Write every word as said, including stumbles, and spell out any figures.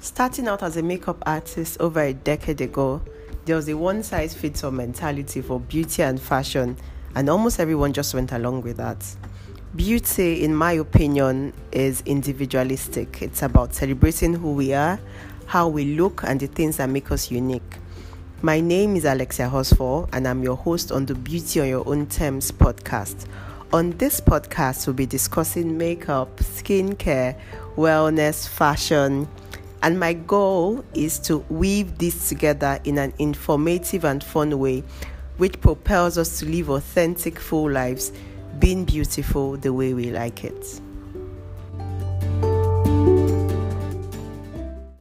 Starting out as a makeup artist over a decade ago, there was a one-size-fits-all mentality for beauty and fashion, and almost everyone just went along with that. Beauty, in my opinion, is individualistic. It's about celebrating who we are, how we look, and the things that make us unique. My name is Alexia Hosfor, and I'm your host on the Beauty on Your Own Terms podcast. On this podcast, we'll be discussing makeup, skincare, wellness, fashion, and my goal is to weave this together in an informative and fun way, which propels us to live authentic, full lives, being beautiful the way we like it.